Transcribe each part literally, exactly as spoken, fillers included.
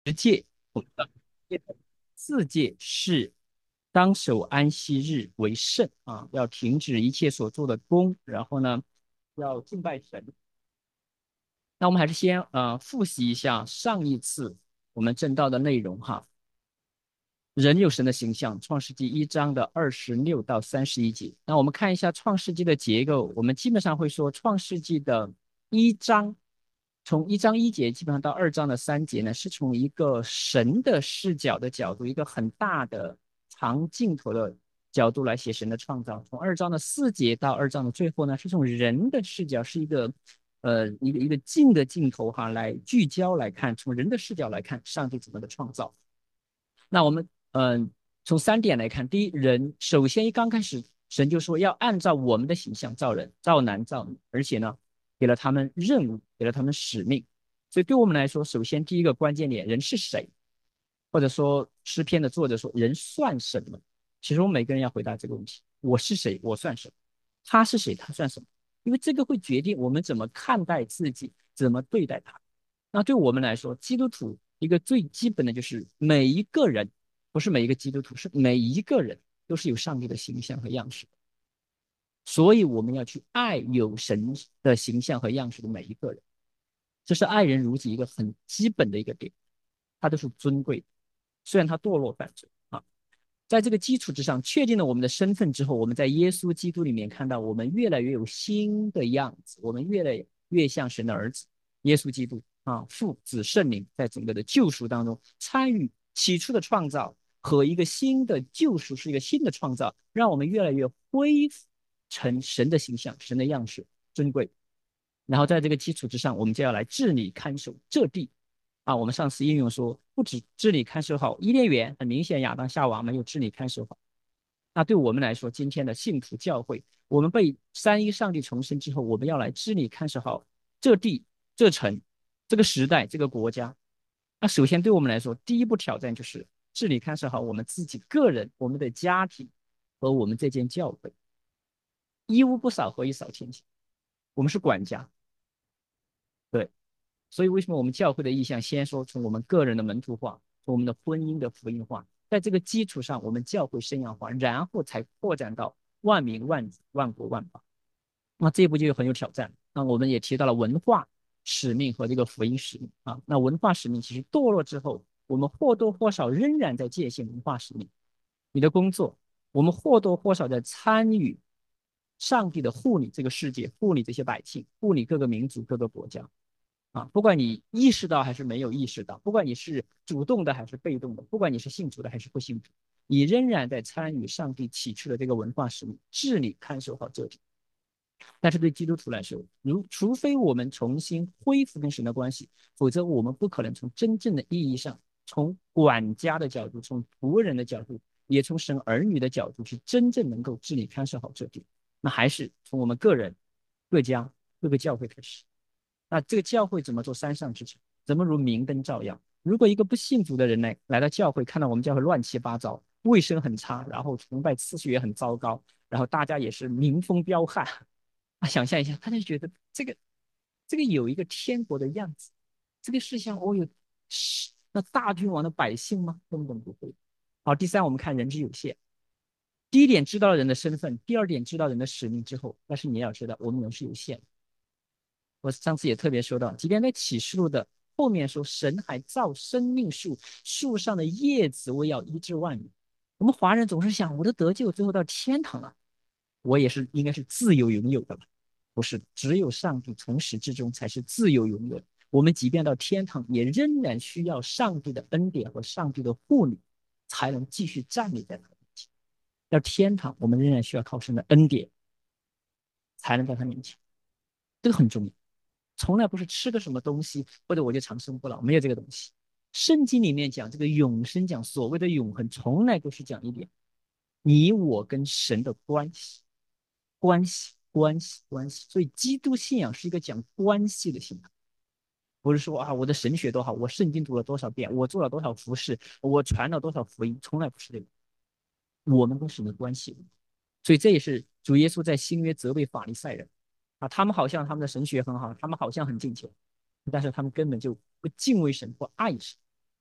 十诫，我们的四诫是当守安息日为圣啊，要停止一切所做的工，然后呢，要敬拜神。那我们还是先呃复习一下上一次我们正道的内容哈。人有神的形象，创世纪一章的二十六到三十一节。那我们看一下创世纪的结构，我们基本上会说，创世纪的一章，从一章一节基本上到二章的三节呢，是从一个神的视角的角度，一个很大的长镜头的角度来写神的创造。从二章的四节到二章的最后呢，是从人的视角，是一个呃一个一个近的镜头哈，来聚焦来看，从人的视角来看上帝怎么的创造。那我们嗯、呃从三点来看，第一，人首先一刚开始，神就说要按照我们的形象造人，造男造女，而且呢，给了他们任务，给了他们使命。所以对我们来说，首先第一个关键点，人是谁？或者说诗篇的作者说，人算什么？其实我们每个人要回答这个问题：我是谁？我算什么？他是谁？他算什么？因为这个会决定我们怎么看待自己，怎么对待他。那对我们来说，基督徒一个最基本的就是每一个人，不是每一个基督徒，是每一个人都是有上帝的形象和样式的，所以我们要去爱有神的形象和样式的每一个人，这是爱人如己一个很基本的一个点，他都是尊贵的，虽然他堕落犯罪啊。在这个基础之上，确定了我们的身份之后，我们在耶稣基督里面看到我们越来越有新的样子，我们越来越像神的儿子，耶稣基督啊，父子圣灵在整个的救赎当中参与起初的创造和一个新的救赎是一个新的创造，让我们越来越恢复成神的形象、神的样式，尊贵。然后在这个基础之上，我们就要来治理看守这地啊。我们上次应用说，不止治理看守好伊甸园，很明显亚当夏娃没有治理看守好。那对我们来说，今天的信徒教会，我们被三一上帝重生之后，我们要来治理看守好这地、这城、这个时代、这个国家。那首先对我们来说，第一步挑战就是治理看守好我们自己个人、我们的家庭和我们这间教会。一屋不扫，何以扫天下？我们是管家，对。所以为什么我们教会的意向先说从我们个人的门徒化，从我们的婚姻的福音化，在这个基础上，我们教会生养化，然后才扩展到万民万族万国万邦。那这一步就很有挑战。那我们也提到了文化使命和这个福音使命啊。那文化使命其实堕落之后，我们或多或少仍然在践行文化使命。你的工作，我们或多或少在参与上帝的护理这个世界，护理这些百姓，护理各个民族、各个国家。啊，不管你意识到还是没有意识到，不管你是主动的还是被动的，不管你是信主的还是不信主，你仍然在参与上帝起初的这个文化使命，治理看守好这里。但是对基督徒来说，如除非我们重新恢复跟神的关系，否则我们不可能从真正的意义上，从管家的角度，从仆人的角度，也从神儿女的角度去真正能够治理看守好这地。那还是从我们个人、各家、各个教会开始。那这个教会怎么做山上之城？怎么如明灯照耀？如果一个不信主的人呢，来到教会，看到我们教会乱七八糟，卫生很差，然后崇拜次序也很糟糕，然后大家也是民风彪悍，啊，想象一下，他就觉得这个这个有一个天国的样子，这个世上我有是那大君王的百姓吗？根本不会。好，第三，我们看人之有限。第一点知道了人的身份，第二点知道人的使命之后，但是你要知道，我们人是有限的。我上次也特别说到，即便在启示录的后面说，神还造生命树，树上的叶子为要医治万民。我们华人总是想，我的得救最后到天堂了，我也是应该是自由拥有的吧？不是，只有上帝从始至终才是自由拥有的。我们即便到天堂，也仍然需要上帝的恩典和上帝的护理，才能继续站立在他面前。到天堂，我们仍然需要靠神的恩典，才能在他面前。这个很重要。从来不是吃个什么东西或者我就长生不老，没有这个东西。圣经里面讲这个永生，讲所谓的永恒，从来都是讲一点，你我跟神的关系，关系，关系，关系。所以基督信仰是一个讲关系的信仰，不是说啊我的神学多好，我圣经读了多少遍，我做了多少服饰，我传了多少福音，从来不是这个。我们跟神的关系，所以这也是主耶稣在新约责备法利赛人啊，他们好像他们的神学很好，他们好像很敬虔，但是他们根本就不敬畏神，不爱神。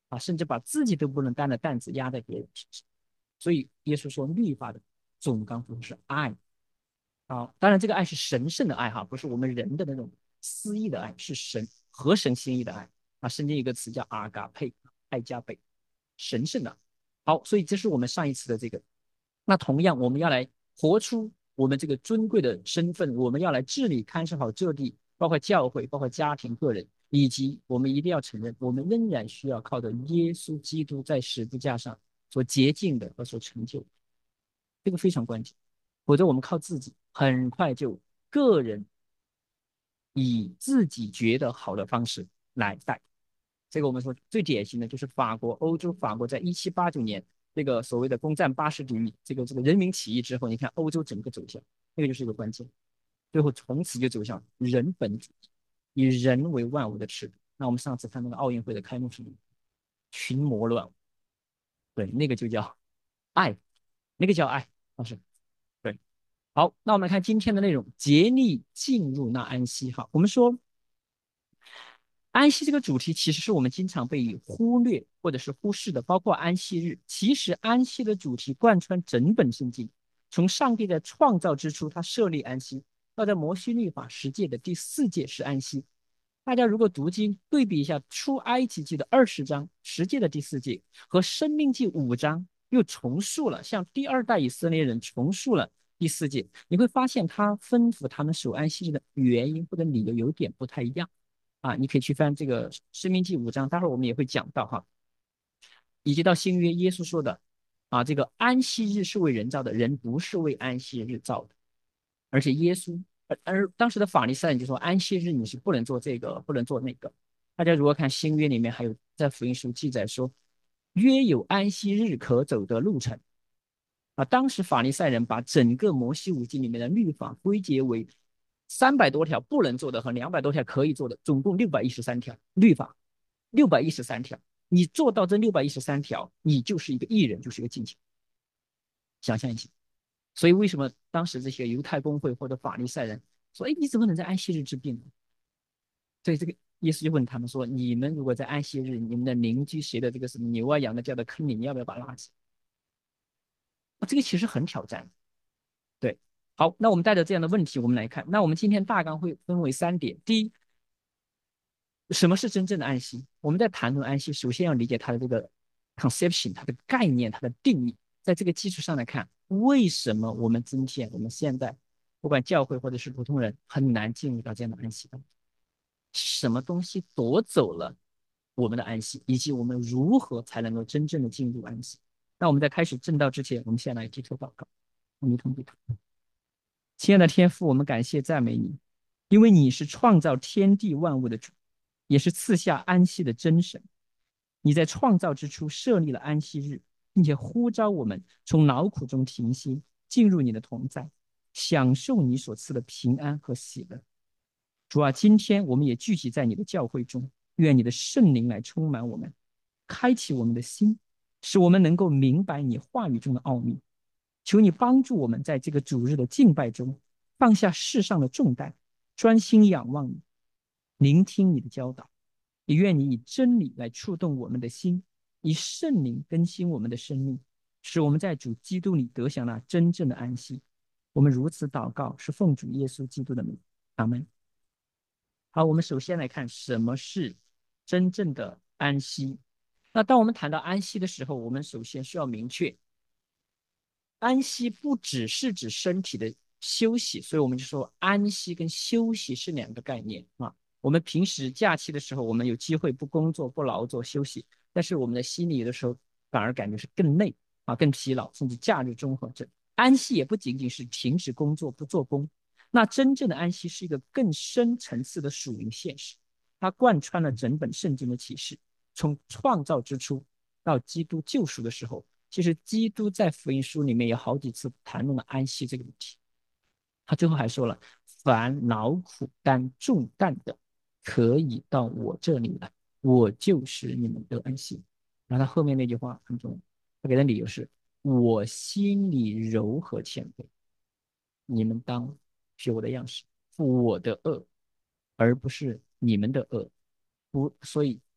啊，甚至把自己都不能担的担子压在别人身上。所以耶稣说，律法的总纲就是爱啊，当然这个爱是神圣的爱哈，不是我们人的那种私意的爱，是神合神心意的爱啊。圣经有一个词叫阿嘎佩，爱加倍，神圣的。好，所以这是我们上一次的这个。那同样，我们要来活出我们这个尊贵的身份，我们要来治理看守好这地，包括教会，包括家庭、个人，以及我们一定要承认，我们仍然需要靠着耶稣基督在十字架上所洁净的和所成就的，这个非常关键。否则，我们靠自己，很快就个人以自己觉得好的方式来带。这个我们说最典型的就是法国，欧洲法国在一七八九年这个所谓的攻占巴士底狱，这个这个人民起义之后，你看欧洲整个走向，那个就是一个关键。最后从此就走向人本主义，以人为万物的尺度。那我们上次看那个奥运会的开幕式，群魔乱舞，对，那个就叫爱，那个叫爱，老师，对。好，那我们来看今天的内容，竭力进入那安息。哈，我们说安息这个主题其实是我们经常被忽略或者是忽视的，包括安息日。其实安息的主题贯穿整本圣经，从上帝的创造之初，他设立安息，到在摩西律法十诫的第四诫是安息。大家如果读经对比一下出埃及记的二十章十诫的第四诫和生命记五章又重述了，像第二代以色列人重述了第四诫，你会发现他吩咐他们守安息日的原因或者理由有点不太一样。啊，你可以去翻这个《生命记》五章，待会儿我们也会讲到哈，以及到新约耶稣说的啊，这个安息日是为人造的，人不是为安息日造的。而且耶稣，而而当时的法利赛人就说，安息日你是不能做这个，不能做那个。大家如果看新约里面，还有在福音书记载说，约有安息日可走的路程。啊，当时法利赛人把整个摩西五经里面的律法归结为三百多条不能做的和两百多条可以做的，总共六百一十三条律法，六百一十三条。你做到这六百一十三条，你就是一个艺人，就是一个敬虔。想象一下，所以为什么当时这些犹太公会或者法利赛人说：“哎，你怎么能在安息日治病呢？”所以这个耶稣就问他们说：“你们如果在安息日，你们的邻居谁的这个什么牛啊羊的掉到坑里，你要不要把它拉起？”啊，这个其实很挑战。对，好，那我们带着这样的问题，我们来看。那我们今天大纲会分为三点。第一，什么是真正的安息？我们在谈论安息，首先要理解它的这个 conception，它的概念，它的定义。在这个基础上来看，为什么我们今天我们现在不管教会或者是普通人很难进入到这样的安息当中？什么东西夺走了我们的安息，以及我们如何才能够真正的进入安息？那我们在开始正道之前，我们先来低头祷告，我们一同低头。亲爱的天父，我们感谢赞美你，因为你是创造天地万物的主，也是赐下安息的真神。你在创造之初设立了安息日，并且呼召我们从劳苦中停息，进入你的同在，享受你所赐的平安和喜乐。主啊，今天我们也聚集在你的教会中，愿你的圣灵来充满我们，开启我们的心，使我们能够明白你话语中的奥秘。求你帮助我们在这个主日的敬拜中，放下世上的重担，专心仰望你，聆听你的教导。也愿你以真理来触动我们的心，以圣灵更新我们的生命，使我们在主基督里得享那真正的安息。我们如此祷告，是奉主耶稣基督的名。阿门。好，我们首先来看什么是真正的安息。那当我们谈到安息的时候，我们首先需要明确，安息不只是指身体的休息，所以我们就说安息跟休息是两个概念啊。我们平时假期的时候，我们有机会不工作、不劳作、休息，但是我们的心里有的时候反而感觉是更累啊、更疲劳，甚至假日综合症。安息也不仅仅是停止工作、不做工，那真正的安息是一个更深层次的属灵现实，它贯穿了整本圣经的启示，从创造之初到基督救赎的时候。其实基督在福音书里面有好几次谈论了安息这个问题。他最后还说了：凡劳苦担重担的，可以到我这里来，我就使你们得安息。然后他后面那句话很重要，他给的理由是：我心里柔和谦卑，你们当学我的样式，负我的恶，而不是你们的恶。不，所以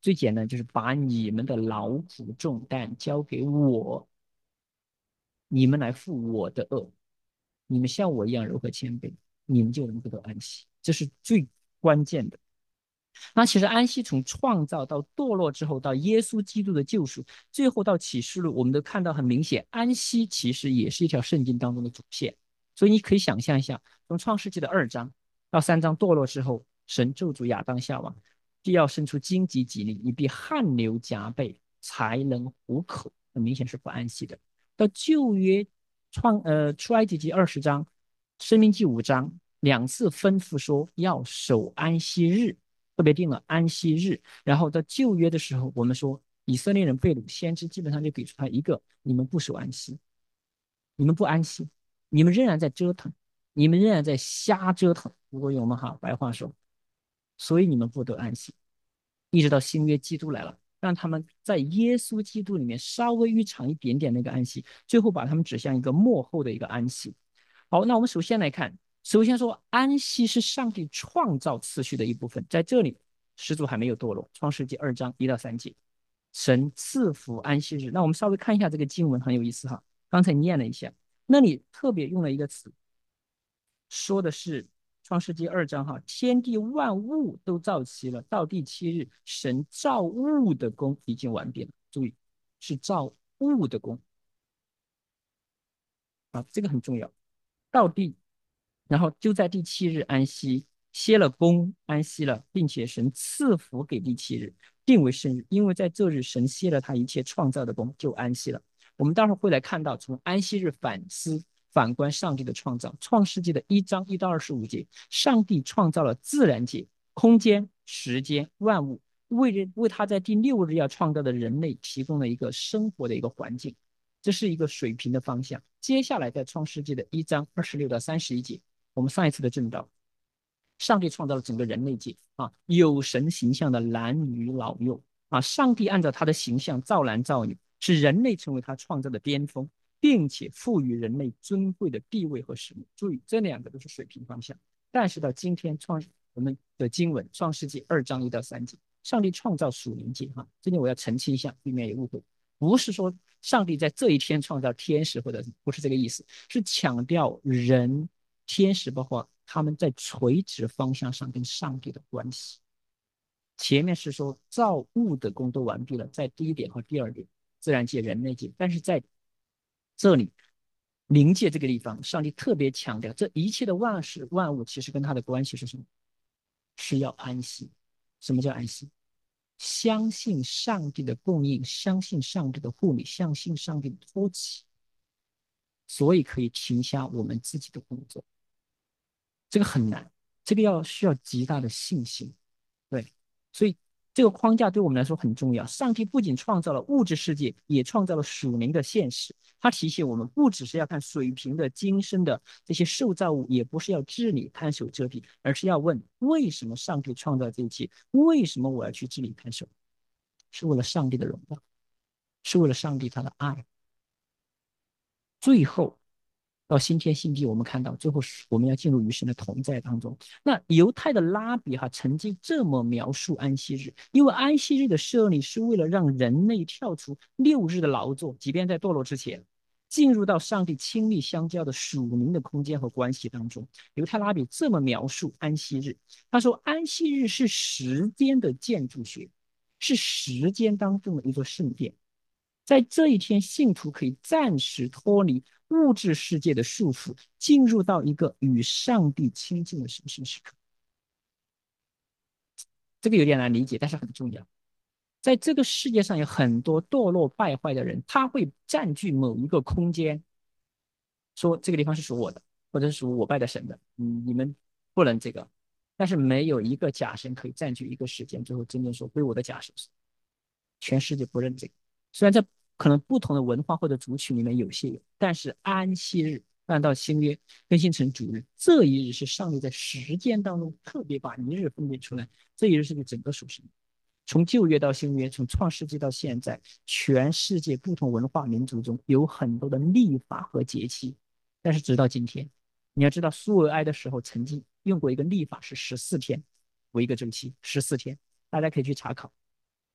最简单就是把你们的劳苦重担交给我，你们来负我的恶，你们像我一样柔和谦卑，你们就能得到安息，这是最关键的。那其实安息从创造到堕落之后，到耶稣基督的救赎，最后到启示录，我们都看到很明显，安息其实也是一条圣经当中的主线。所以你可以想象一下，从创世纪的二章到三章堕落之后，神咒诅亚当夏娃，必要生出荆棘棘藜，你必汗流浃背，才能糊口，很明显是不安息的。到旧约创呃出埃及记二十章，申命记五章两次吩咐说要守安息日，特别定了安息日。然后到旧约的时候，我们说以色列人被掳，先知基本上就给出他一个：你们不守安息，你们不安息，你们仍然在折腾，你们仍然在瞎折腾。如果用我们好白话说，所以你们不得安息。一直到新约基督来了，让他们在耶稣基督里面稍微预尝一点点那个安息，最后把他们指向一个幕后的一个安息。好，那我们首先来看，首先说安息是上帝创造次序的一部分，在这里始祖还没有堕落，创世纪二章一到三节，神赐福安息日。那我们稍微看一下这个经文，很有意思哈。刚才念了一下，那里特别用了一个词，说的是创世纪二章哈，天地万物都造齐了，到第七日，神造物的功已经完毕了。注意，是造物的功啊，这个很重要。到第，然后就在第七日安息，歇了工，安息了，并且神赐福给第七日，定为圣日，因为在这日神歇了他一切创造的工，就安息了。我们待会儿会来看到，从安息日反思。反观上帝的创造，创世纪的一章一到二十五节，上帝创造了自然界、空间、时间、万物，为人为他在第六日要创造的人类提供了一个生活的一个环境，这是一个水平的方向。接下来在创世纪的一章二十六到三十一节，我们上一次的正道，上帝创造了整个人类界啊，有神形象的男女老幼啊，上帝按照他的形象造男造女，使人类成为他创造的巅峰，并且赋予人类尊贵的地位和使命。注意，这两个都是水平方向。但是到今天创我们的经文创世纪二章一到三节，上帝创造属灵界哈，这里我要澄清一下，避免有误会，不是说上帝在这一天创造天使或者不是这个意思，是强调人、天使包括他们在垂直方向上跟上帝的关系。前面是说造物的工都完毕了，在第一点和第二点，自然界、人类界，但是在这里灵界这个地方，上帝特别强调，这一切的万事万物其实跟他的关系是什么？是要安息。什么叫安息？相信上帝的供应，相信上帝的护理，相信上帝的托起，所以可以停下我们自己的工作。这个很难，这个要需要极大的信心。对，所以这个框架对我们来说很重要。上帝不仅创造了物质世界，也创造了属灵的现实。他提醒我们，不只是要看水平的、今生的这些受造物，也不是要治理、看守、遮蔽，而是要问：为什么上帝创造这一切？为什么我要去治理、看守？是为了上帝的荣耀，是为了上帝他的爱。最后到新天新地，我们看到最后我们要进入与神的同在当中。那犹太的拉比哈曾经这么描述安息日，因为安息日的设立是为了让人类跳出六日的劳作，即便在堕落之前，进入到上帝亲密相交的属灵的空间和关系当中。犹太拉比这么描述安息日，他说安息日是时间的建筑学，是时间当中的一座圣殿。在这一天，信徒可以暂时脱离物质世界的束缚，进入到一个与上帝亲近的神圣时刻。这个有点难理解，但是很重要。在这个世界上有很多堕落败坏的人，他会占据某一个空间，说这个地方是属我的，或者是属我拜的神的，嗯，你们不能这个。但是没有一个假神可以占据一个时间，最后真正说归我的假神，全世界不认这个。虽然在可能不同的文化或者族群里面有些有，但是安息日按照新约更新成主日，这一日是上帝在时间当中特别把一日分别出来，这一日是个整个属性。从旧约到新约，从创世纪到现在，全世界不同文化民族中有很多的历法和节期，但是直到今天，你要知道苏维埃的时候曾经用过一个历法是十四天为一个周期，十四天，大家可以去查考。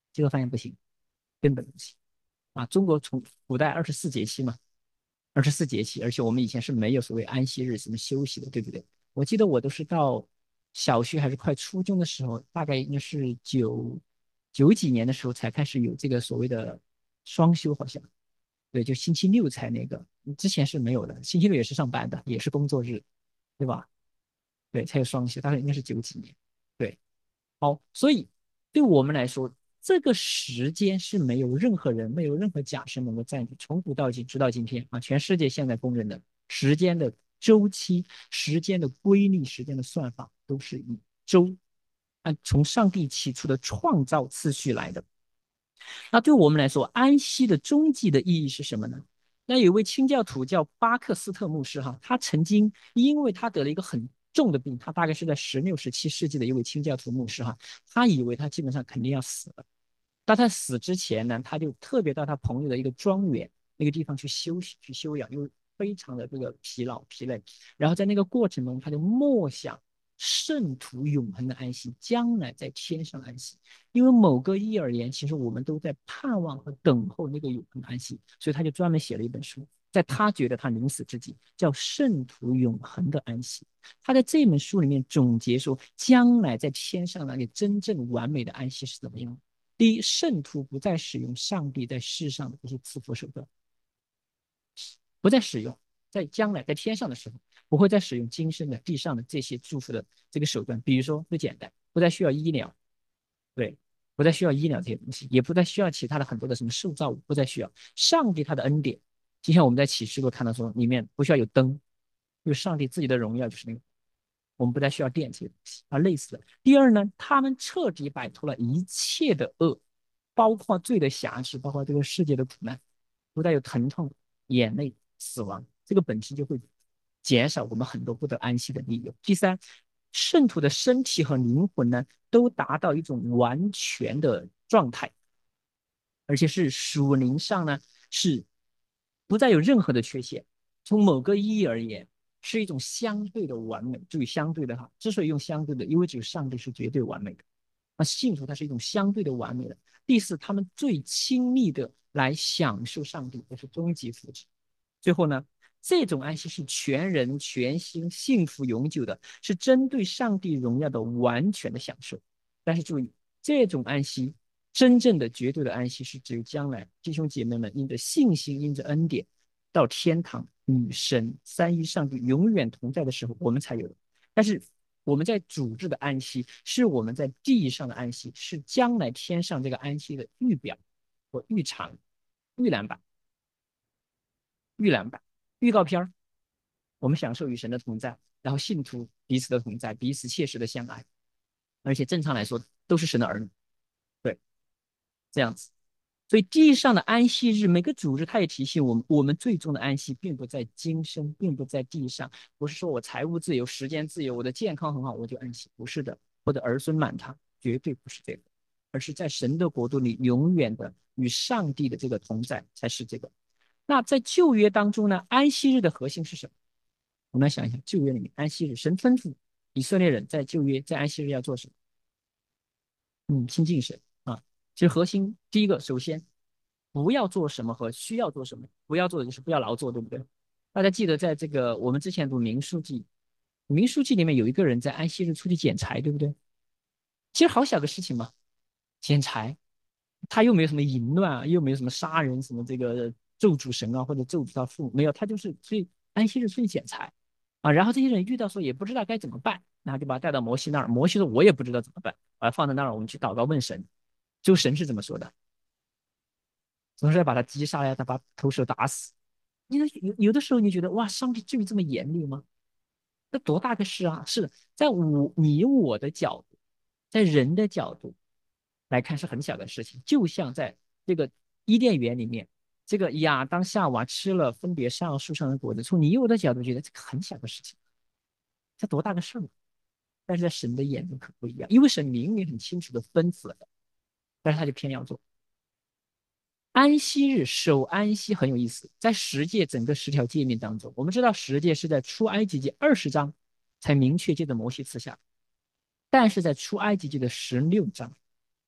这个发现不行，根本不行啊！中国从古代二十四节气嘛，二十四节气，而且我们以前是没有所谓安息日什么休息的，对不对？我记得我都是到小学还是快初中的时候，大概应该是九九几年的时候才开始有这个所谓的双休，好像对，就星期六才那个，之前是没有的，星期六也是上班的，也是工作日，对吧？对，才有双休，大概应该是九几年。对，好，所以对我们来说，这个时间是没有任何人、没有任何假设能够占据，从古到今，直到今天啊，全世界现在公认的时间的周期、时间的规律、时间的算法，都是以周按从上帝起初的创造次序来的。那对我们来说，安息的终极的意义是什么呢？那有一位清教徒叫巴克斯特牧师哈，他曾经因为他得了一个很重的病，他大概是在十六、十七世纪的一位清教徒牧师哈，他以为他基本上肯定要死了。但他死之前呢，他就特别到他朋友的一个庄园那个地方去休息、去休养，因为非常的这个疲劳、疲累。然后在那个过程中，他就默想圣徒永恒的安息，将来在天上安息。因为某个意义而言，其实我们都在盼望和等候那个永恒的安息，所以他就专门写了一本书，在他觉得他临死之际，叫《圣徒永恒的安息》。他在这本书里面总结说，将来在天上那里真正完美的安息是怎么样的。第一，圣徒不再使用上帝在世上的这些赐福手段，不再使用，在将来在天上的时候，不会再使用今生的地上的这些祝福的这个手段。比如说，最简单，不再需要医疗，对，不再需要医疗这些东西，也不再需要其他的很多的什么受造物，不再需要上帝他的恩典。就像我们在启示录看到说，里面不需要有灯，因为上帝自己的荣耀就是那个，我们不再需要电这些东西啊。类似的，第二呢，他们彻底摆脱了一切的恶，包括罪的辖制，包括这个世界的苦难，不再有疼痛、眼泪、死亡，这个本身就会减少我们很多不得安息的理由。第三，圣徒的身体和灵魂呢，都达到一种完全的状态，而且是属灵上呢是不再有任何的缺陷。从某个意义而言，是一种相对的完美。注意相对的哈，之所以用相对的，因为只有上帝是绝对完美的。那信徒它是一种相对的完美的。第四，他们最亲密的来享受上帝，这是终极福祉。最后呢，这种安息是全人全心幸福永久的，是针对上帝荣耀的完全的享受。但是注意，这种安息，真正的绝对的安息，是只有将来弟兄姐妹们因着信心、因着恩典，到天堂与神三一上帝永远同在的时候，我们才有的。但是我们在主治的安息，是我们在地上的安息，是将来天上这个安息的预表或预尝、预览版、预览版、预告片儿。我们享受与神的同在，然后信徒彼此的同在，彼此切实的相爱，而且正常来说都是神的儿女，对，这样子。所以地上的安息日，每个组织他也提醒我们，我们最终的安息并不在今生，并不在地上。不是说我财务自由、时间自由，我的健康很好，我就安息，不是的。或者儿孙满堂，绝对不是这个，而是在神的国度里永远的与上帝的这个同在才是这个。那在旧约当中呢，安息日的核心是什么？我们来想一下，旧约里面安息日，神吩咐以色列人在旧约在安息日要做什么？嗯，亲近神啊。其实核心第一个，首先不要做什么和需要做什么，不要做的就是不要劳作，对不对？大家记得在这个我们之前读民数记，民数记里面有一个人在安息日出去捡柴，对不对？其实好小个事情嘛，捡柴，他又没有什么淫乱啊，又没有什么杀人，什么这个咒诅神啊或者咒诅他父母，没有，他就是去安息日出去捡柴啊。然后这些人遇到说也不知道该怎么办，然后就把他带到摩西那儿，摩西说我也不知道怎么办，把他放在那儿，我们去祷告问神。就神是怎么说的？总是要把他击杀呀，他把头手打死。你说有有的时候你觉得哇，上帝至于这么严厉吗？那多大个事啊！是的，在我你我的角度，在人的角度来看是很小的事情，就像在这个伊甸园里面，这个亚当夏娃吃了分别善恶树上的果子，从你我的角度觉得这个很小的事情，这多大个事儿？但是在神的眼中可不一样，因为神明明很清楚的吩咐了的，但是他就偏要做。安息日守安息很有意思，在十诫整个十条诫命当中，我们知道十诫是在出埃及记二十章才明确借着摩西赐下，但是在出埃及记的十六章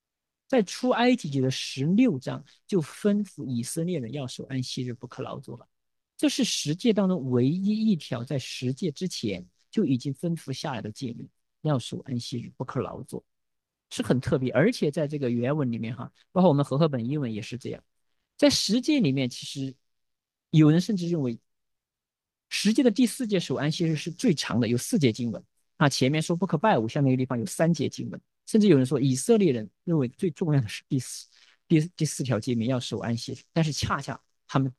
在出埃及记的十六章就吩咐以色列人要守安息日，不可劳作了。这是十诫当中唯一一条在十诫之前就已经吩咐下来的诫命，要守安息日，不可劳作，是很特别。而且在这个原文里面哈，包括我们和合本英文也是这样，在十诫里面，其实有人甚至认为十诫的第四诫守安息日是最长的，有四节经文啊。前面说不可拜偶像那个地方有三节经文，甚至有人说以色列人认为最重要的是第四第第四条诫命要守安息日，但是恰恰他们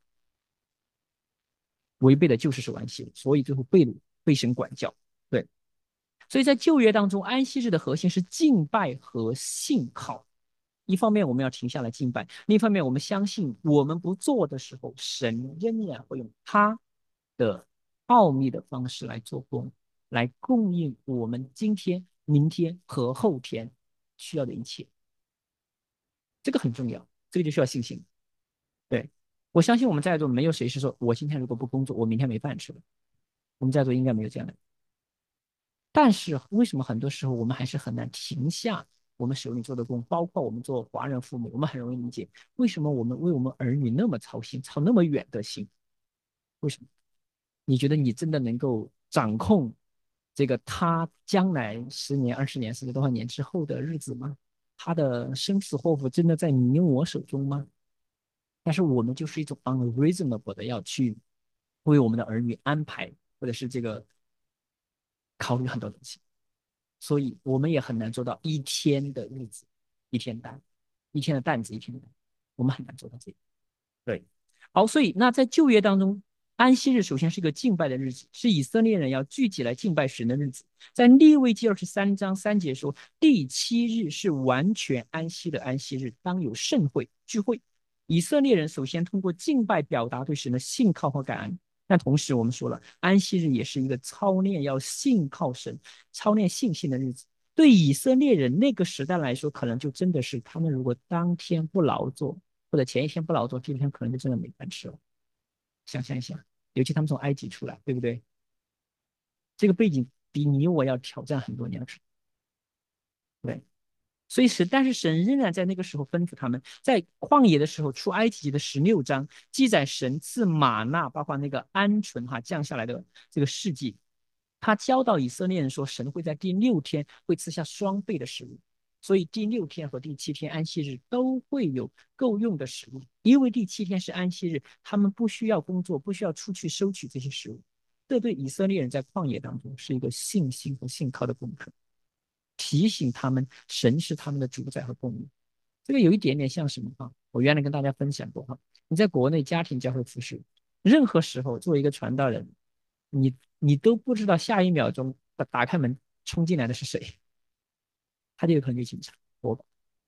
违背的就是守安息日，所以最后被掳被神管教。对，所以在旧约当中，安息日的核心是敬拜和信靠。一方面我们要停下来敬拜，另一方面我们相信我们不做的时候，神仍然会用他的奥秘的方式来做工，来供应我们今天、明天和后天需要的一切。这个很重要，这个就需要信心。对，我相信我们在座没有谁是说我今天如果不工作，我明天没饭吃了。我们在座应该没有这样的。但是为什么很多时候我们还是很难停下我们手里做的工？包括我们做华人父母，我们很容易理解为什么我们为我们儿女那么操心，操那么远的心？为什么？你觉得你真的能够掌控这个他将来十年、二十年甚至多少年之后的日子吗？他的生死祸福真的在你我手中吗？但是我们就是一种 unreasonable 的要去为我们的儿女安排，或者是这个考虑很多东西。所以我们也很难做到一天的日子一天担，一天的担子一天担，我们很难做到这个。对，好，所以那在旧约当中，安息日首先是一个敬拜的日子，是以色列人要聚集来敬拜神的日子。在利未记二十三章三节说，第七日是完全安息的安息日，当有盛会聚会。以色列人首先通过敬拜表达对神的信靠和感恩，但同时我们说了，安息日也是一个操练要信靠神、操练信心的日子。对以色列人那个时代来说，可能就真的是他们如果当天不劳作，或者前一天不劳作，第二天可能就真的没饭吃了。想象一下，尤其他们从埃及出来，对不对？这个背景比你我要挑战很多，你要知道。对，所以神，但是神仍然在那个时候吩咐他们，在旷野的时候，出埃及记的十六章记载神赐玛纳，包括那个鹌鹑哈降下来的这个事迹，他教导以色列人说，神会在第六天会赐下双倍的食物，所以第六天和第七天安息日都会有够用的食物，因为第七天是安息日，他们不需要工作，不需要出去收取这些食物。这对以色列人在旷野当中是一个信心和信靠的功课。提醒他们神是他们的主宰和供应。这个有一点点像什么啊？我原来跟大家分享过哈，你在国内家庭教会服侍，任何时候作为一个传道人，你你都不知道下一秒钟打打开门冲进来的是谁，他就有可能就警察，我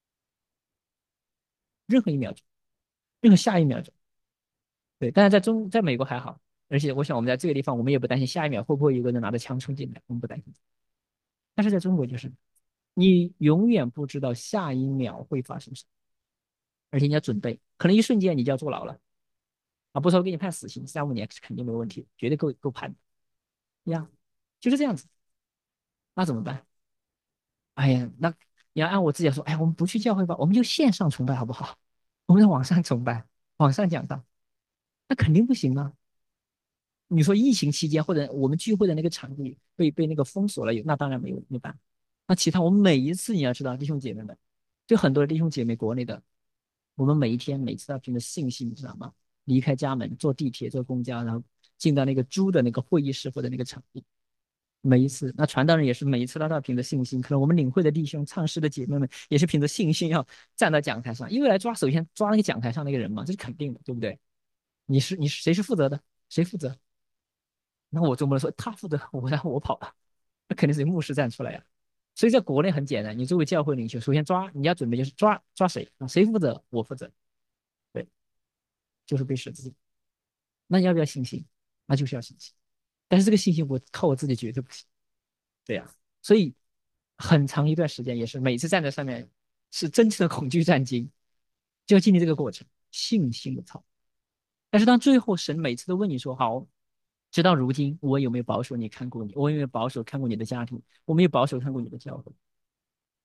任何一秒钟，任何下一秒钟，对。但是在中在美国还好，而且我想我们在这个地方，我们也不担心下一秒会不会有个人拿着枪冲进来，我们不担心。但是在中国就是，你永远不知道下一秒会发生什么。而且你要准备，可能一瞬间你就要坐牢了啊！不说给你判死刑，三五年肯定没有问题，绝对够够判的呀，就是这样子。那怎么办？哎呀，那你要按我自己说，哎，我们不去教会吧，我们就线上崇拜好不好？我们在网上崇拜，网上讲道，那肯定不行啊！你说疫情期间或者我们聚会的那个场地被被那个封锁了，那当然没有没办法。那其他我们每一次你要知道，弟兄姐妹们，就很多弟兄姐妹国内的，我们每一天每次要凭着信心，你知道吗？离开家门，坐地铁、坐公交，然后进到那个租的那个会议室或者那个场地，每一次，那传道人也是每一次都要凭着信心。可能我们领会的弟兄、唱诗的姐妹们也是凭着信心要站到讲台上，因为来抓，首先抓那个讲台上那个人嘛，这是肯定的，对不对？你是你是谁是负责的？谁负责？那我总不能说他负责，我然后我跑了，那肯定是由牧师站出来呀。所以在国内很简单，你作为教会领袖，首先抓你要准备就是抓抓谁啊？谁负责？我负责，对，就是被十字架。那你要不要信心？那就是要信心。但是这个信心我靠我自己绝对不行，对呀、所以很长一段时间也是每次站在上面是真正的恐惧战惊，就要经历这个过程，信心的操。但是当最后神每次都问你说好，直到如今我有没有保守你看过你？我有没有保守看过你的家庭？我没有保守看过你的教会？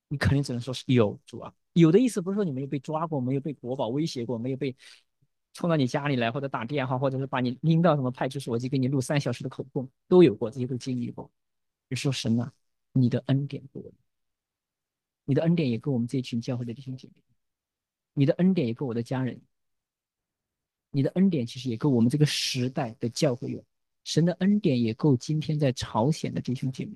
你肯定只能说是有主啊。有的意思不是说你没有被抓过，没有被国宝威胁过，没有被冲到你家里来，或者打电话，或者是把你拎到什么派出所去给你录三小时的口供，都有过，这些都经历过。就说神呐、你的恩典够，你的恩典也够我们这群教会的弟兄姐妹，你的恩典也够我的家人，你的恩典其实也够我们这个时代的教会有，神的恩典也够今天在朝鲜的弟兄姐妹。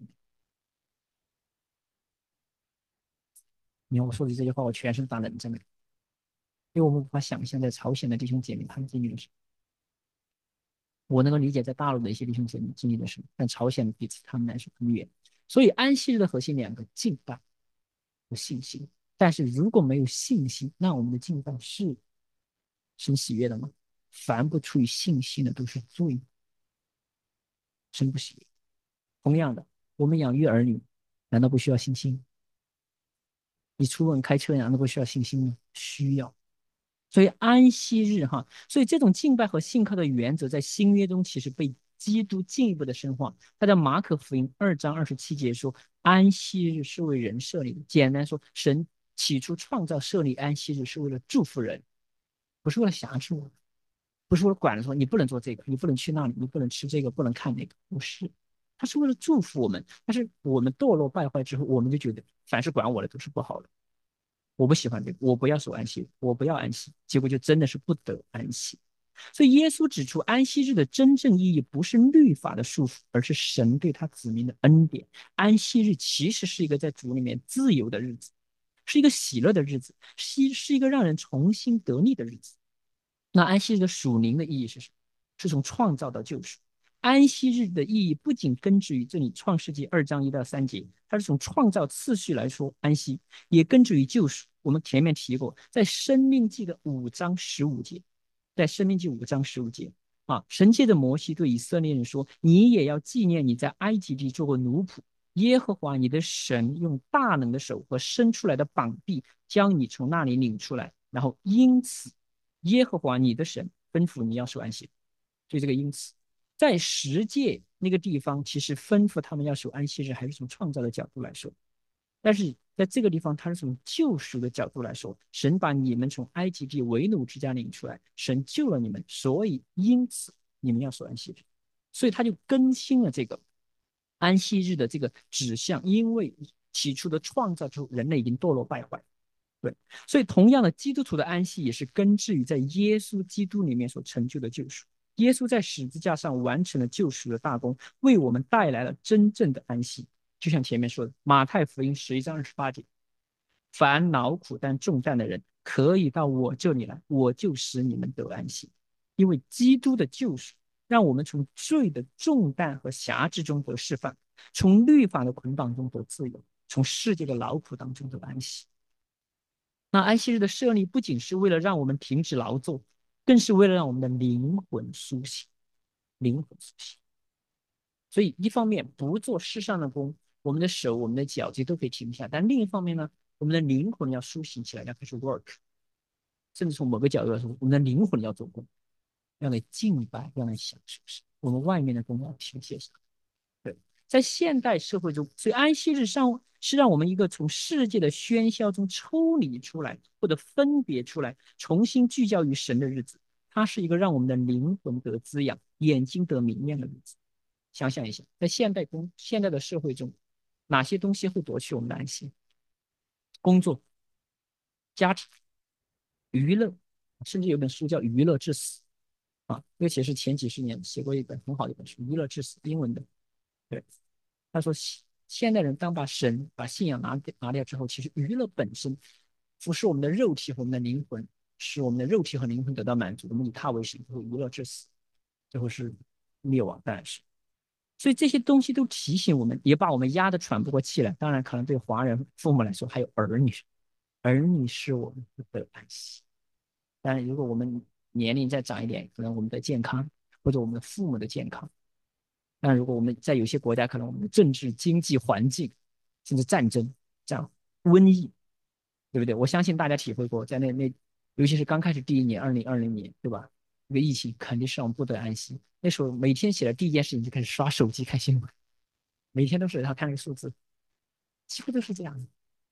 你看我说的这句话，我全身打冷战的，因为我们无法想象在朝鲜的弟兄姐妹他们经历了什么。我能够理解在大陆的一些弟兄姐妹经历了什么，但朝鲜比他们来说很远。所以安息日的核心两个：敬拜和信心。但是如果没有信心，那我们的敬拜是神喜悦的吗？凡不出于信心的都是罪，神不喜悦。同样的，我们养育儿女，难道不需要信心？你出门开车，难道不需要信心吗？需要。所以安息日哈，所以这种敬拜和信靠的原则，在新约中其实被基督进一步的深化。他在马可福音二章二十七节说，安息日是为人设立的。简单说，神起初创造设立安息日是为了祝福人，不是为了辖制我，不是为了管着说你不能做这个，你不能去那里，你不能吃这个，不能看那个，不是。他是为了祝福我们，但是我们堕落败坏之后，我们就觉得凡是管我的都是不好的。我不喜欢这个，我不要守安息，我不要安息，结果就真的是不得安息。所以耶稣指出，安息日的真正意义不是律法的束缚，而是神对他子民的恩典。安息日其实是一个在主里面自由的日子，是一个喜乐的日子，是是一个让人重新得力的日子。那安息日的属灵的意义是什么？是从创造到救赎。安息日的意义不仅根植于这里创世纪二章一到三节，它是从创造次序来说安息，也根植于救赎。我们前面提过，在生命记的五章十五节，在生命记五章十五节啊，神借着摩西对以色列人说：“你也要纪念你在埃及地做过奴仆，耶和华你的神用大能的手和伸出来的膀臂将你从那里领出来，然后因此耶和华你的神吩咐你要守安息。”所以这个因此，在十诫那个地方，其实吩咐他们要守安息日，还是从创造的角度来说。但是在这个地方，它是从救赎的角度来说，神把你们从埃及地为奴之家领出来，神救了你们，所以因此你们要守安息日。所以他就更新了这个安息日的这个指向，因为起初的创造之后，人类已经堕落败坏。对，所以同样的，基督徒的安息也是根植于在耶稣基督里面所成就的救赎。耶稣在十字架上完成了救赎的大功，为我们带来了真正的安息。就像前面说的，马太福音十一章二十八节：凡劳苦担重担的人，可以到我这里来，我就使你们得安息。因为基督的救赎，让我们从罪的重担和辖制中得释放，从律法的捆绑中得自由，从世界的劳苦当中得安息。那安息日的设立不仅是为了让我们停止劳作，更是为了让我们的灵魂苏醒，灵魂苏醒。所以一方面不做世上的工，我们的手、我们的脚这都可以停下；但另一方面呢，我们的灵魂要苏醒起来，要开始 work。甚至从某个角度来说，我们的灵魂要做工，要来敬拜，要来享受。我们外面的工要停歇下。对，在现代社会中，所以安息日上是让我们一个从世界的喧嚣中抽离出来，或者分别出来，重新聚焦于神的日子。它是一个让我们的灵魂得滋养、眼睛得明亮的日子。想想一下，在现代中、现代的社会中，哪些东西会夺去我们的安息？工作、家庭、娱乐，甚至有本书叫《娱乐至死》啊，尤其是前几十年写过一本很好的一本书，《娱乐至死》，英文的。对，他说现代人当把神、把信仰拿拿掉之后，其实娱乐本身服侍我们的肉体和我们的灵魂，使我们的肉体和灵魂得到满足，我们以它为神，最后娱乐至死，最后是灭亡，当然是。所以这些东西都提醒我们，也把我们压得喘不过气来。当然，可能对华人父母来说，还有儿女，儿女是我们的安息。当然，如果我们年龄再长一点，可能我们的健康或者我们的父母的健康。但如果我们在有些国家，可能我们的政治、经济环境，甚至战争这样瘟疫，对不对？我相信大家体会过，在那那，尤其是刚开始第一年，二零二零年，对吧？这个疫情肯定是让我们不得安息。那时候每天起来第一件事情就开始刷手机看新闻，每天都是他看那个数字，几乎都是这样的。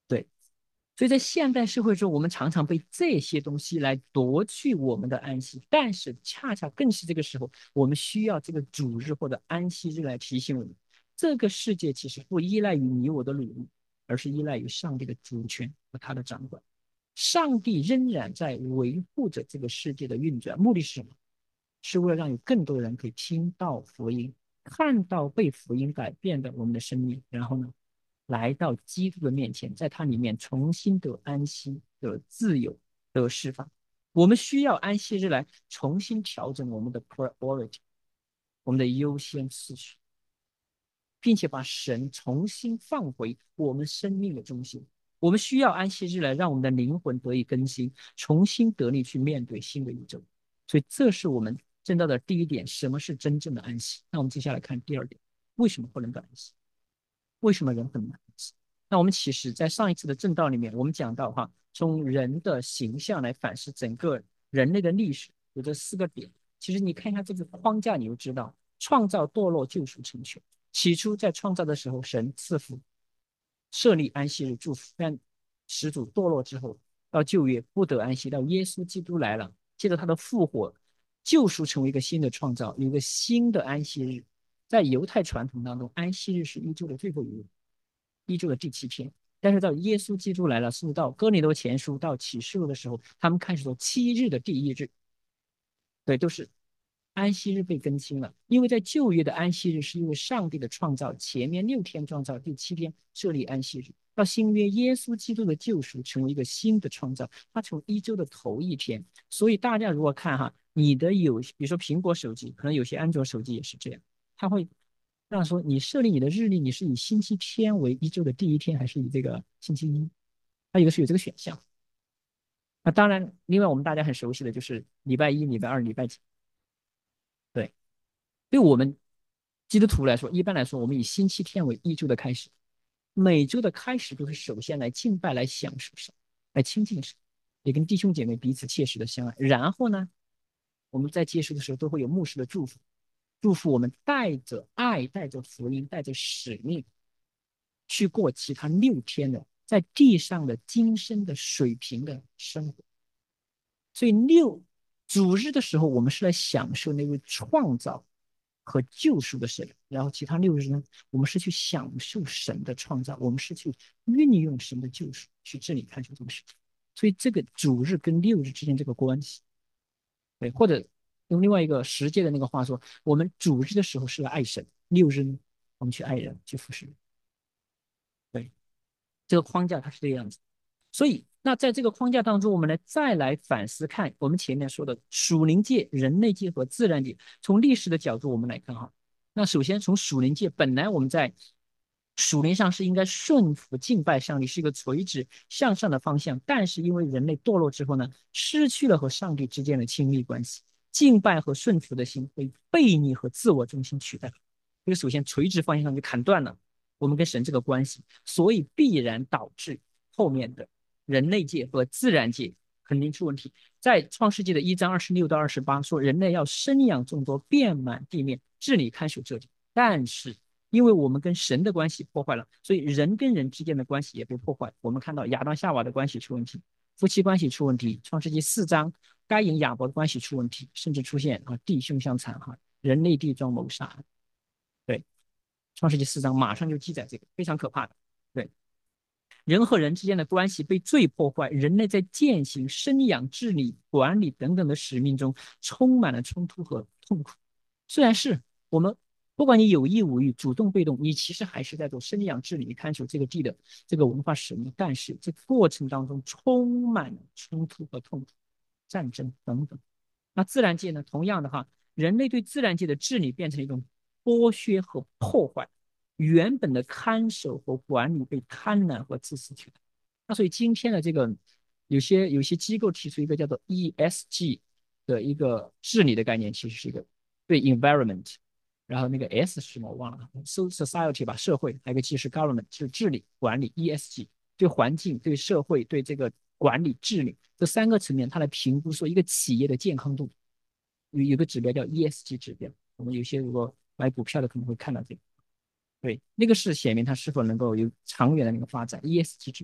对。所以在现代社会中，我们常常被这些东西来夺去我们的安息，但是恰恰更是这个时候，我们需要这个主日或者安息日来提醒我们，这个世界其实不依赖于你我的努力，而是依赖于上帝的主权和他的掌管。上帝仍然在维护着这个世界的运转，目的是什么？是为了让有更多的人可以听到福音，看到被福音改变的我们的生命，然后呢，来到基督的面前，在他里面重新得安息、得自由、得释放。我们需要安息日来重新调整我们的 priority，我们的优先次序，并且把神重新放回我们生命的中心。我们需要安息日来让我们的灵魂得以更新，重新得力去面对新的宇宙。所以，这是我们见到的第一点，什么是真正的安息？那我们接下来看第二点，为什么不能够安息？为什么人很难安息？那我们其实，在上一次的正道里面，我们讲到哈，从人的形象来反思整个人类的历史，有这四个点。其实你看一下这个框架，你就知道，创造、堕落、救赎、成全。起初在创造的时候，神赐福，设立安息日，祝福。但始祖堕落之后，到旧约不得安息，到耶稣基督来了，借着他的复活，救赎成为一个新的创造，有一个新的安息日。在犹太传统当中，安息日是一周的最后一日，一周的第七天。但是到耶稣基督来了，是到哥林多前书到启示录的时候，他们开始说七日的第一日，对，都是安息日被更新了。因为在旧约的安息日是因为上帝的创造，前面六天创造，第七天设立安息日。到新约，耶稣基督的救赎成为一个新的创造，他从一周的头一天。所以大家如果看哈，你的有，比如说苹果手机，可能有些安卓手机也是这样，它会让说你设立你的日历，你是以星期天为一周的第一天，还是以这个星期一？它有的是有这个选项。那当然，另外我们大家很熟悉的就是礼拜一、礼拜二、礼拜几。对，对我们基督徒来说，一般来说，我们以星期天为一周的开始，每周的开始都是首先来敬拜、来享受神、来亲近神，也跟弟兄姐妹彼此切实的相爱。然后呢，我们在结束的时候都会有牧师的祝福，祝福我们带着爱、带着福音、带着使命去过其他六天的在地上的今生的水平的生活。所以六主日的时候，我们是来享受那位创造和救赎的神，然后其他六日呢，我们是去享受神的创造，我们是去运用神的救赎去治理看守这个世界。所以这个主日跟六日之间这个关系，对，或者用另外一个实践的那个话说，我们主日的时候是来爱神，六日呢，我们去爱人，去服侍人。对，这个框架它是这个样子。所以，那在这个框架当中，我们来再来反思看我们前面说的属灵界、人类界和自然界。从历史的角度，我们来看哈。那首先从属灵界，本来我们在属灵上是应该顺服敬拜上帝，是一个垂直向上的方向。但是因为人类堕落之后呢，失去了和上帝之间的亲密关系，敬拜和顺服的心被悖逆和自我中心取代了。这个首先垂直方向上就砍断了我们跟神这个关系，所以必然导致后面的人类界和自然界肯定出问题。在创世纪的一章二十六到二十八说，人类要生养众多，遍满地面，治理看守这地。但是因为我们跟神的关系破坏了，所以人跟人之间的关系也被破坏。我们看到亚当夏娃的关系出问题，夫妻关系出问题。创世纪四章该隐亚伯的关系出问题，甚至出现啊弟兄相残哈，人类地状谋杀。对，创世纪四章马上就记载这个，非常可怕的。对。人和人之间的关系被罪破坏，人类在践行、生养、治理、管理等等的使命中充满了冲突和痛苦。虽然是我们，不管你有意无意、主动被动，你其实还是在做生养、治理、看守这个地的这个文化使命，但是这个过程当中充满了冲突和痛苦、战争等等。那自然界呢？同样的话，人类对自然界的治理变成一种剥削和破坏。原本的看守和管理被贪婪和自私取代。那所以今天的这个有些有些机构提出一个叫做 E S G 的一个治理的概念，其实是一个对 environment，然后那个 S 是什么我忘了，so society 吧，社会，还有一个 G 是 government，是治理管理 E S G 对环境、对社会、对这个管理治理这三个层面，它来评估说一个企业的健康度。有有个指标叫 E S G 指标，我们有些如果买股票的可能会看到这个。对，那个是显明它是否能够有长远的那个发展 E S G 指数。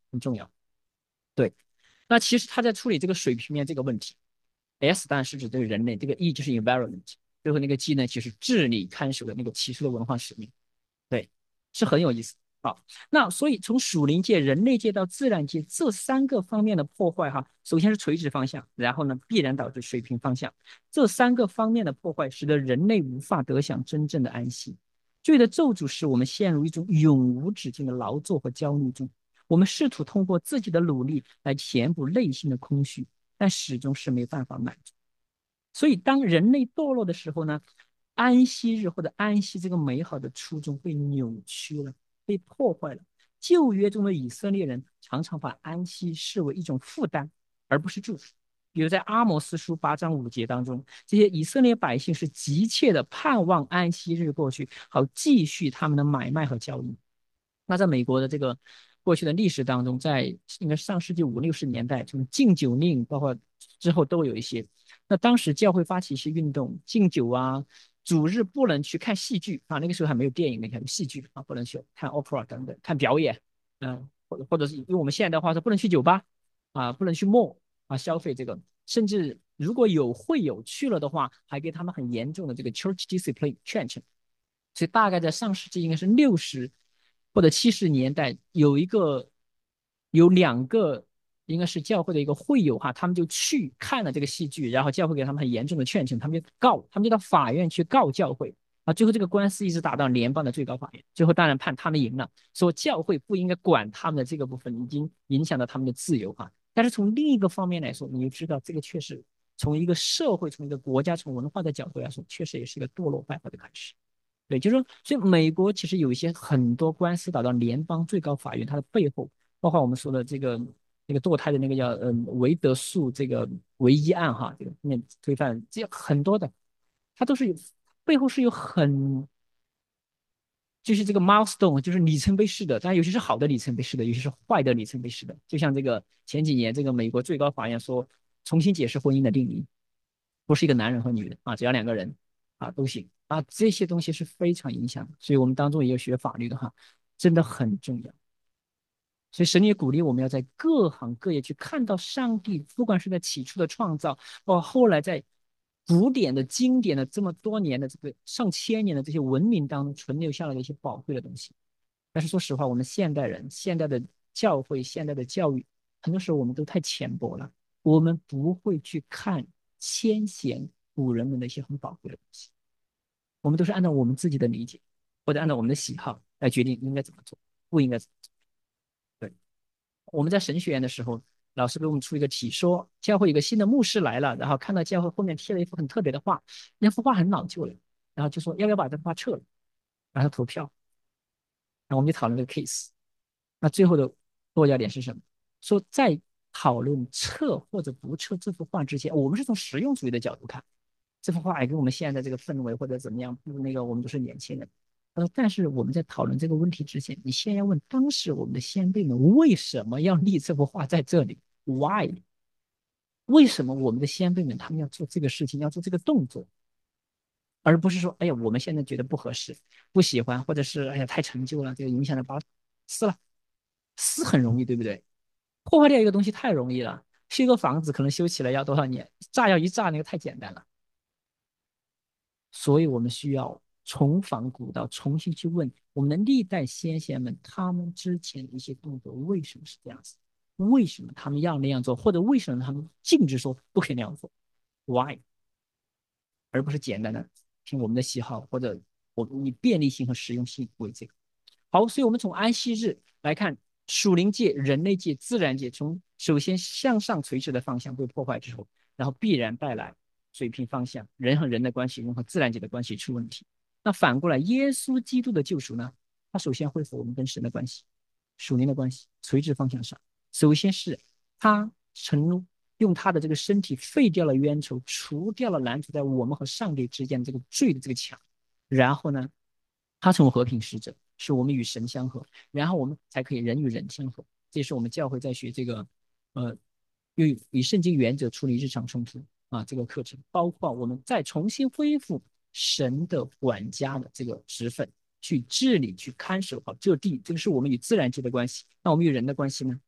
很重要。对，那其实他在处理这个水平面这个问题，S 当然是指这个人类，这个 E 就是 environment，最后那个 G 呢，就是治理看守的那个起初的文化使命。对，是很有意思。好，那所以从属灵界、人类界到自然界这三个方面的破坏，哈，首先是垂直方向，然后呢必然导致水平方向。这三个方面的破坏，使得人类无法得享真正的安息。罪的咒诅使我们陷入一种永无止境的劳作和焦虑中。我们试图通过自己的努力来填补内心的空虚，但始终是没办法满足。所以，当人类堕落的时候呢，安息日或者安息这个美好的初衷被扭曲了，被破坏了。旧约中的以色列人常常把安息视为一种负担，而不是祝福。比如在阿摩斯书八章五节当中，这些以色列百姓是急切的盼望安息日过去，好继续他们的买卖和交易。那在美国的这个过去的历史当中，在应该上世纪五六十年代，从禁酒令包括之后都有一些。那当时教会发起一些运动，禁酒啊，主日不能去看戏剧啊，那个时候还没有电影，那个戏剧啊，不能去看 opera 等等，看表演，嗯，或者或者是用我们现在的话说，不能去酒吧啊，不能去 mall 啊消费这个，甚至如果有会有去了的话，还给他们很严重的这个 church discipline 劝惩。所以大概在上世纪应该是六十或者七十年代，有一个有两个应该是教会的一个会友哈，他们就去看了这个戏剧，然后教会给他们很严重的劝惩，他们就告，他们就到法院去告教会啊，最后这个官司一直打到联邦的最高法院，最后当然判他们赢了，说教会不应该管他们的这个部分，已经影响到他们的自由哈。但是从另一个方面来说，你就知道这个确实从一个社会、从一个国家、从文化的角度来说，确实也是一个堕落败坏的开始。对，就是说，所以美国其实有一些很多官司打到联邦最高法院，它的背后，包括我们说的这个那个堕胎的那个叫嗯韦德诉这个唯一案哈，这个面推翻，这很多的，它都是有背后是有很就是这个 milestone，就是里程碑式的，当然有些是好的里程碑式的，有些是坏的里程碑式的。就像这个前几年这个美国最高法院说重新解释婚姻的定义，不是一个男人和女人啊，只要两个人啊都行啊，这些东西是非常影响的。所以我们当中也有学法律的哈，真的很重要。所以神也鼓励我们要在各行各业去看到上帝，不管是在起初的创造，包括后来在古典的、经典的这么多年的这个上千年的这些文明当中存留下来的一些宝贵的东西。但是说实话，我们现代人、现代的教会、现代的教育，很多时候我们都太浅薄了，我们不会去看先贤古人们的一些很宝贵的东西，我们都是按照我们自己的理解或者按照我们的喜好来决定应该怎么做，不应该怎么做。对。我们在神学院的时候，老师给我们出一个题，说教会有个新的牧师来了，然后看到教会后面贴了一幅很特别的画，那幅画很老旧了，然后就说要不要把这幅画撤了，然后投票，然后我们就讨论这个 case。那最后的落脚点是什么？说在讨论撤或者不撤这幅画之前，我们是从实用主义的角度看，这幅画也跟我们现在这个氛围或者怎么样，那个我们都是年轻人。他说，但是我们在讨论这个问题之前，你先要问当时我们的先辈们为什么要立这幅画在这里？Why？为什么我们的先辈们他们要做这个事情，要做这个动作，而不是说，哎呀，我们现在觉得不合适、不喜欢，或者是哎呀太陈旧了，这个影响了，把它撕了，撕很容易，对不对？破坏掉一个东西太容易了，修个房子可能修起来要多少年，炸药一炸那个太简单了。所以我们需要重返古道，重新去问我们的历代先贤们，他们之前的一些动作为什么是这样子？为什么他们要那样做，或者为什么他们禁止说不可以那样做？Why？而不是简单的听我们的喜好，或者我们以便利性和实用性为这个。好，所以我们从安息日来看，属灵界、人类界、自然界，从首先向上垂直的方向被破坏之后，然后必然带来水平方向，人和人的关系，人和自然界的关系出问题。那反过来，耶稣基督的救赎呢？他首先恢复我们跟神的关系，属灵的关系，垂直方向上。首先是他成用他的这个身体废掉了冤仇，除掉了拦阻在我们和上帝之间这个罪的这个墙。然后呢，他成为和平使者，使我们与神相合，然后我们才可以人与人相合。这也是我们教会在学这个，呃，用以圣经原则处理日常冲突啊这个课程，包括我们再重新恢复神的管家的这个职分，去治理、去看守好这地。这个是我们与自然界的关系。那我们与人的关系呢？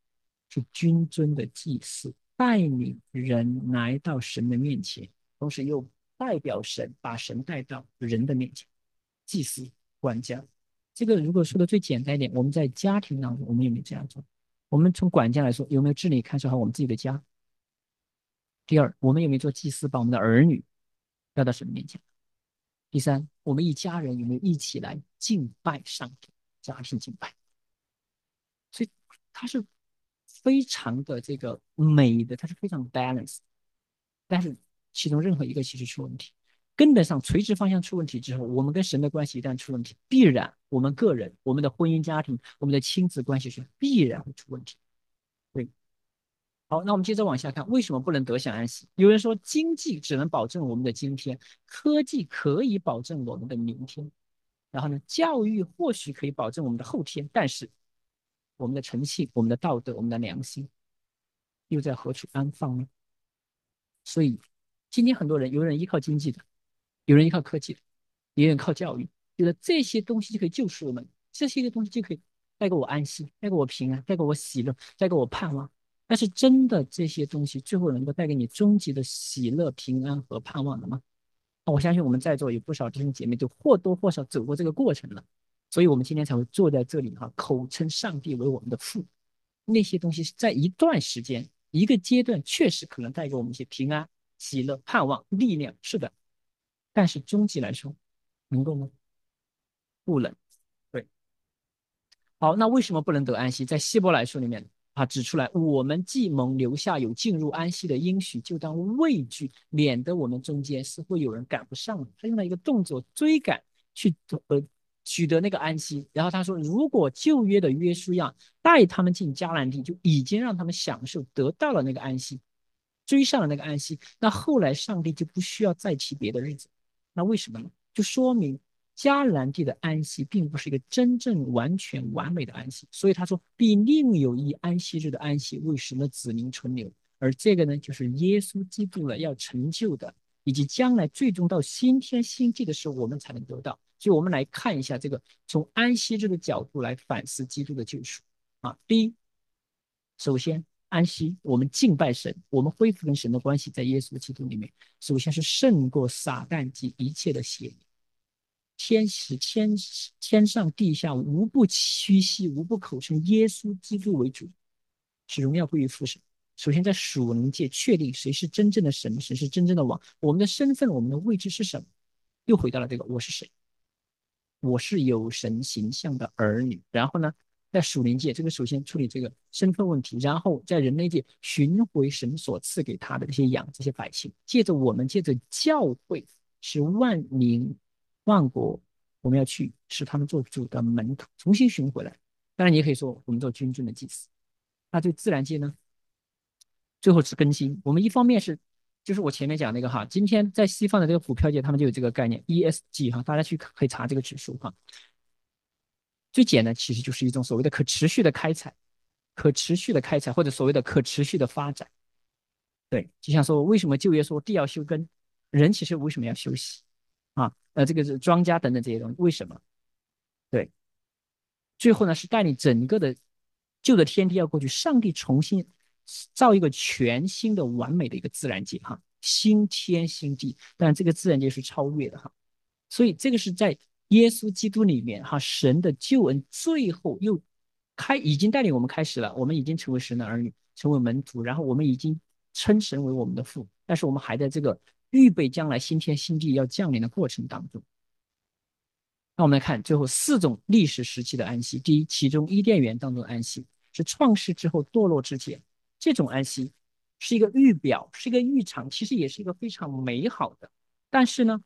是君尊的祭司，带领人来到神的面前，同时又代表神把神带到人的面前。祭司、管家，这个如果说的最简单一点，我们在家庭当中，我们有没有这样做？我们从管家来说，有没有治理看守好我们自己的家？第二，我们有没有做祭司，把我们的儿女带到神的面前？第三，我们一家人有没有一起来敬拜上帝？家庭敬拜，所以它是非常的这个美的，它是非常 balance。但是其中任何一个其实出问题，根本上垂直方向出问题之后，我们跟神的关系一旦出问题，必然我们个人、我们的婚姻家庭、我们的亲子关系是必然会出问题。对，好，那我们接着往下看，为什么不能得享安息？有人说，经济只能保证我们的今天，科技可以保证我们的明天，然后呢，教育或许可以保证我们的后天，但是我们的诚信、我们的道德、我们的良心又在何处安放呢？所以，今天很多人，有人依靠经济的，有人依靠科技的，也有人靠教育，觉得这些东西就可以救赎我们，这些个东西就可以带给我安息，带给我平安，带给我喜乐，带给我盼望。但是，真的这些东西最后能够带给你终极的喜乐、平安和盼望的吗？我相信我们在座有不少弟兄姐妹都或多或少走过这个过程了，所以我们今天才会坐在这里哈，口称上帝为我们的父。那些东西是在一段时间、一个阶段，确实可能带给我们一些平安、喜乐、盼望、力量，是的。但是终极来说，能够吗？不能。对，好，那为什么不能得安息？在希伯来书里面啊指出来，我们既蒙留下有进入安息的应许，就当畏惧，免得我们中间似乎有人赶不上了。他用了一个动作追赶去呃取得那个安息，然后他说，如果旧约的约书亚带他们进迦南地，就已经让他们享受得到了那个安息，追上了那个安息，那后来上帝就不需要再提别的日子。那为什么呢？就说明迦南地的安息并不是一个真正完全完美的安息，所以他说必另有一安息日的安息为神的子民存留，而这个呢，就是耶稣基督了要成就的，以及将来最终到新天新地的时候我们才能得到。所以我们来看一下这个从安息日的角度来反思基督的救赎啊。第一，首先安息，我们敬拜神，我们恢复跟神的关系在耶稣基督里面，首先是胜过撒旦及一切的邪灵。天使、天天上地下无不屈膝，无不口称耶稣基督为主，使荣耀归于父神。首先，在属灵界确定谁是真正的神，谁是真正的王，我们的身份、我们的位置是什么？又回到了这个我是谁？我是有神形象的儿女。然后呢，在属灵界，这个首先处理这个身份问题，然后在人类界寻回神所赐给他的这些羊、这些百姓，借着我们，借着教会，使万民、万国，我们要去使他们做主的门徒，重新寻回来。当然，你也可以说我们做君尊的祭司。那对自然界呢？最后是更新。我们一方面是，就是我前面讲那个哈，今天在西方的这个股票界，他们就有这个概念 E S G 哈，大家去可以查这个指数哈。最简单其实就是一种所谓的可持续的开采，可持续的开采或者所谓的可持续的发展。对，就像说为什么旧约说地要休耕，人其实为什么要休息啊？呃，这个是庄稼等等这些东西，为什么？对，最后呢是带领整个的旧的天地要过去，上帝重新造一个全新的完美的一个自然界哈，新天新地，当然这个自然界是超越的哈，所以这个是在耶稣基督里面哈，神的救恩最后又开已经带领我们开始了，我们已经成为神的儿女，成为门徒，然后我们已经称神为我们的父，但是我们还在这个预备将来新天新地要降临的过程当中。那我们来看最后四种历史时期的安息。第一，其中伊甸园当中的安息是创世之后堕落之前，这种安息是一个预表，是一个预场，其实也是一个非常美好的。但是呢，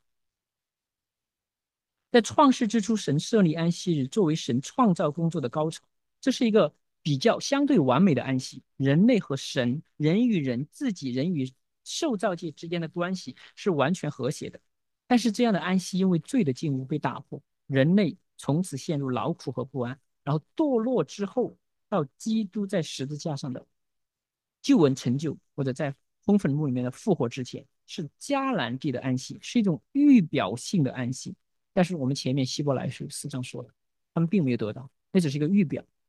在创世之初，神设立安息日作为神创造工作的高潮，这是一个比较相对完美的安息。人类和神、人与人、自己人与受造界之间的关系是完全和谐的。但是这样的安息因为罪的进入被打破，人类从此陷入劳苦和不安，然后堕落之后，到基督在十字架上的救恩成就，或者在空坟墓里面的复活之前，是迦南地的安息，是一种预表性的安息。但是我们前面希伯来书四章说了，他们并没有得到，那只是一个预表。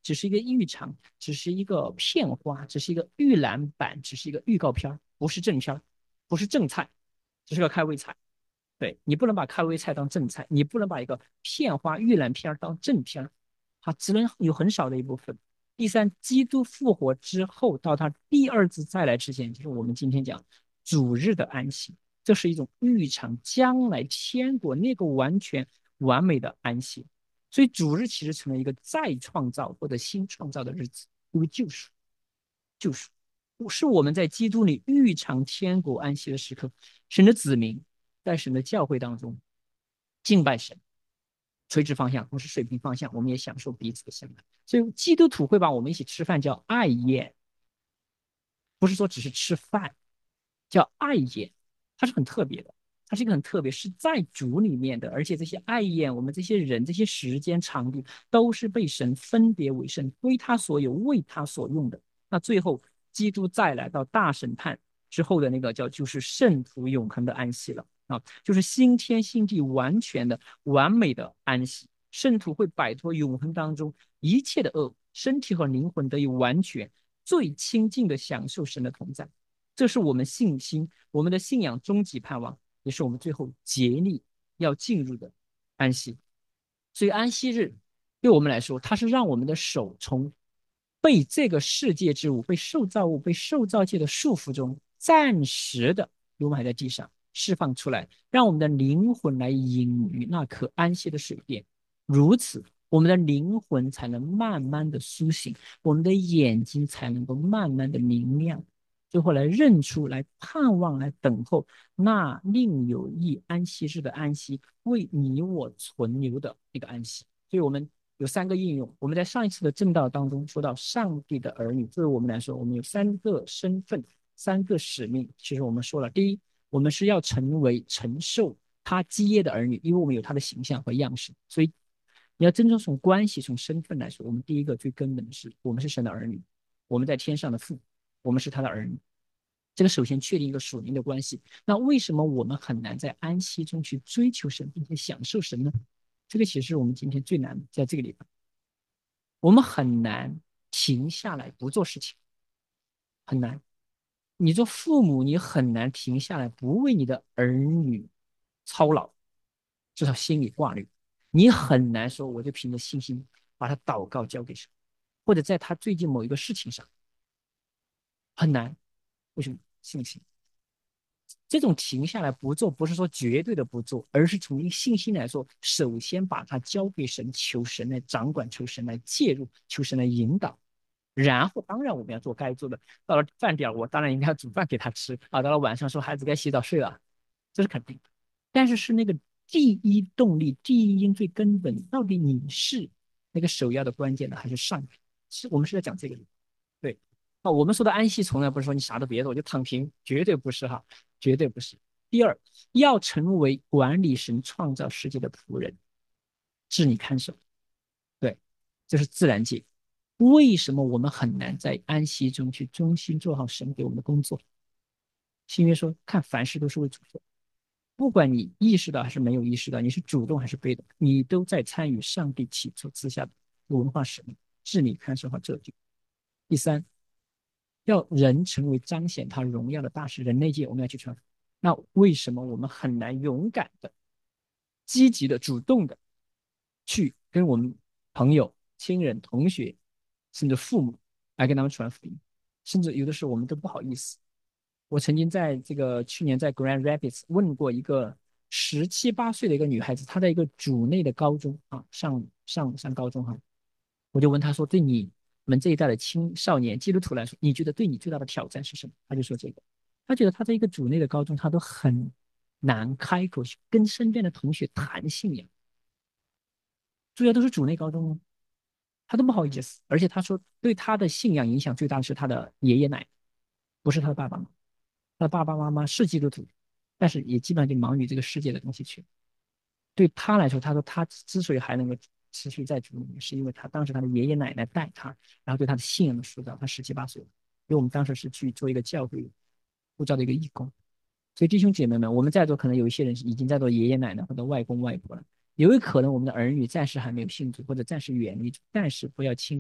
只是一个预场，只是一个片花，只是一个预览版，只是一个预告片，不是正片，不是正菜，只是个开胃菜。对，你不能把开胃菜当正菜，你不能把一个片花预览片当正片，它只能有很少的一部分。第三，基督复活之后到他第二次再来之前，就是我们今天讲主日的安息，这是一种预尝将来天国那个完全完美的安息。所以主日其实成了一个再创造或者新创造的日子，因为救赎，救赎是我们在基督里预尝天国安息的时刻。神的子民在神的教会当中敬拜神，垂直方向，不是水平方向，我们也享受彼此的相爱。所以基督徒会把我们一起吃饭叫爱宴，不是说只是吃饭，叫爱宴，它是很特别的，它是一个很特别，是在主里面的，而且这些爱宴，我们这些人、这些时间、场地，都是被神分别为圣，归他所有，为他所用的。那最后，基督再来到大审判之后的那个叫就是圣徒永恒的安息了啊，就是新天新地完全的完美的安息。圣徒会摆脱永恒当中一切的恶，身体和灵魂得以完全最亲近的享受神的同在。这是我们信心，我们的信仰终极盼望，也是我们最后竭力要进入的安息。所以安息日对我们来说，它是让我们的手从被这个世界之物、被受造物、被受造界的束缚中暂时的，我们还在地上释放出来，让我们的灵魂来隐于那可安息的水殿。如此，我们的灵魂才能慢慢的苏醒，我们的眼睛才能够慢慢的明亮，最后来认出来盼望来等候那另有一安息日的安息，为你我存留的一个安息。所以我们有三个应用。我们在上一次的正道当中说到上帝的儿女，对我们来说，我们有三个身份，三个使命。其实我们说了，第一，我们是要成为承受他基业的儿女，因为我们有他的形象和样式。所以你要真正从关系、从身份来说，我们第一个最根本的是，我们是神的儿女，我们在天上的父，我们是他的儿女。这个首先确定一个属灵的关系。那为什么我们很难在安息中去追求神，并且享受神呢？这个其实是我们今天最难的，在这个地方，我们很难停下来不做事情，很难。你做父母，你很难停下来不为你的儿女操劳，至少心里挂虑。你很难说，我就凭着信心把他祷告交给神，或者在他最近某一个事情上，很难。为什么？信心。这种停下来不做，不是说绝对的不做，而是从信心来说，首先把它交给神，求神来掌管，求神来介入，求神来引导。然后，当然我们要做该做的。到了饭点我当然应该要煮饭给他吃啊。到了晚上，说孩子该洗澡睡了，这是肯定的。但是是那个第一动力、第一因最根本，到底你是那个首要的关键的，还是上帝？是我们是在讲这个。对。啊，我们说的安息，从来不是说你啥都别做，我就躺平，绝对不是哈，绝对不是。第二，要成为管理神创造世界的仆人，治理看守，对，这是自然界。为什么我们很难在安息中去忠心做好神给我们的工作？新约说，看凡事都是为主做，不管你意识到还是没有意识到，你是主动还是被动，你都在参与上帝起初之下的文化使命，治理看守和这地。第三，要人成为彰显他荣耀的大使，人类界我们要去传福音。那为什么我们很难勇敢的、积极的、主动的去跟我们朋友、亲人、同学，甚至父母来跟他们传福音？甚至有的时候我们都不好意思。我曾经在这个去年在 Grand Rapids 问过一个十七八岁的一个女孩子，她在一个主内的高中啊，上上上高中哈，我就问她说：“对你们这一代的青少年基督徒来说，你觉得对你最大的挑战是什么？”她就说这个，她觉得她在一个主内的高中，她都很难开口去跟身边的同学谈信仰，主要都是主内高中哦，她都不好意思。而且她说，对她的信仰影响最大的是她的爷爷奶奶，不是她的爸爸妈妈。他的爸爸妈妈是基督徒，但是也基本上就忙于这个世界的东西去。对他来说，他说他之所以还能够持续在主里面，是因为他当时他的爷爷奶奶带他，然后对他的信仰的塑造。他十七八岁，因为我们当时是去做一个教会护照的一个义工，所以弟兄姐妹们，我们在座可能有一些人已经在做爷爷奶奶或者外公外婆了，有可能我们的儿女暂时还没有信主，或者暂时远离主，但是不要轻看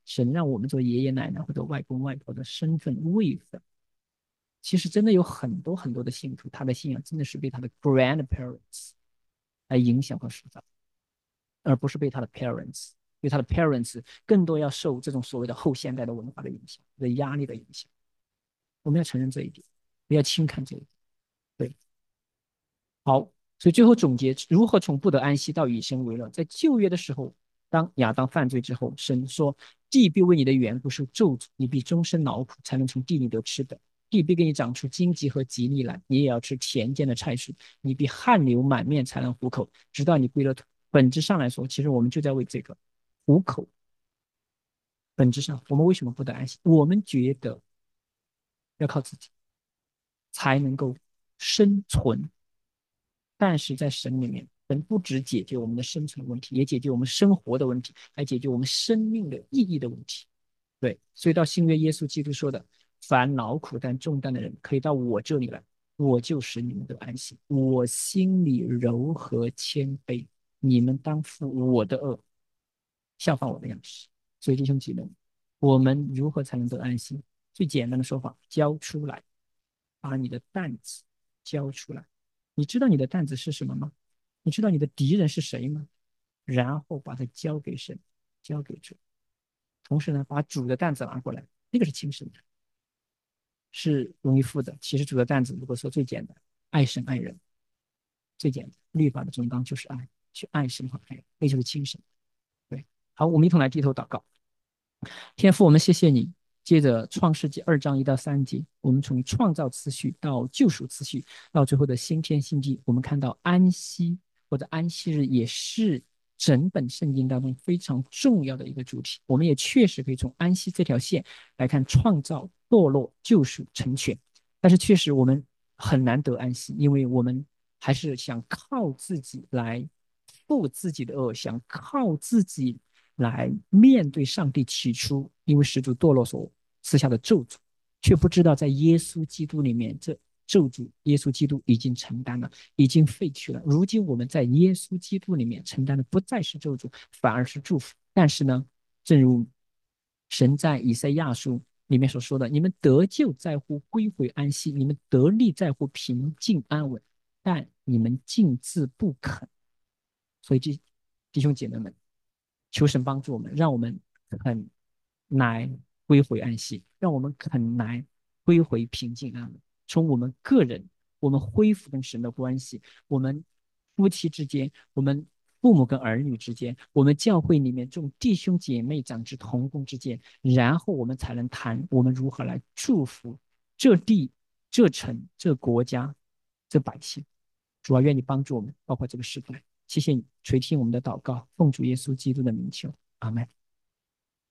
神让我们做爷爷奶奶或者外公外婆的身份位分。其实真的有很多很多的信徒，他的信仰真的是被他的 grandparents 来影响和塑造，而不是被他的 parents。因为他的 parents 更多要受这种所谓的后现代的文化的影响、的压力的影响。我们要承认这一点，不要轻看这一点。对，好，所以最后总结，如何从不得安息到以身为乐。在旧约的时候，当亚当犯罪之后，神说：地必为你的缘故受咒诅，你必终身劳苦，才能从地里得吃的。地必给你长出荆棘和吉利来，你也要吃田间的菜蔬。你必汗流满面才能糊口，直到你归了土。本质上来说，其实我们就在为这个糊口。本质上，我们为什么不得安息？我们觉得要靠自己才能够生存，但是在神里面，神不只解决我们的生存问题，也解决我们生活的问题，还解决我们生命的意义的问题。对，所以到新约，耶稣基督说的：凡劳苦担重担的人，可以到我这里来，我就使你们得安息。我心里柔和谦卑，你们当负我的恶，效仿我的样式。所以弟兄姐妹，我们如何才能得安息？最简单的说法，交出来，把你的担子交出来。你知道你的担子是什么吗？你知道你的敌人是谁吗？然后把它交给神，交给主。同时呢，把主的担子拿过来，那个是轻省的，是容易负的。其实主的担子，如果说最简单，爱神爱人，最简单，律法的总纲就是爱，去爱神和爱人，那就是轻省。对，好，我们一同来低头祷告。天父，我们谢谢你。接着创世纪二章一到三节，我们从创造次序到救赎次序，到最后的新天新地，我们看到安息或者安息日也是整本圣经当中非常重要的一个主题。我们也确实可以从安息这条线来看创造、堕落、救赎、成全。但是确实我们很难得安息，因为我们还是想靠自己来负自己的恶，想靠自己来面对上帝起初因为始祖堕落所赐下的咒诅，却不知道在耶稣基督里面，这咒诅耶稣基督已经承担了，已经废去了。如今我们在耶稣基督里面承担的不再是咒诅，反而是祝福。但是呢，正如神在以赛亚书里面所说的：“你们得救在乎归回安息，你们得力在乎平静安稳，但你们竟自不肯。”所以弟弟兄姐妹们，求神帮助我们，让我们肯来归回安息，让我们肯来归回平静安稳。从我们个人，我们恢复跟神的关系，我们夫妻之间，我们父母跟儿女之间，我们教会里面众弟兄姐妹长子同工之间，然后我们才能谈我们如何来祝福这地、这城、这国家、这百姓。主啊，愿你帮助我们，包括这个时代。谢谢你垂听我们的祷告，奉主耶稣基督的名求，阿门。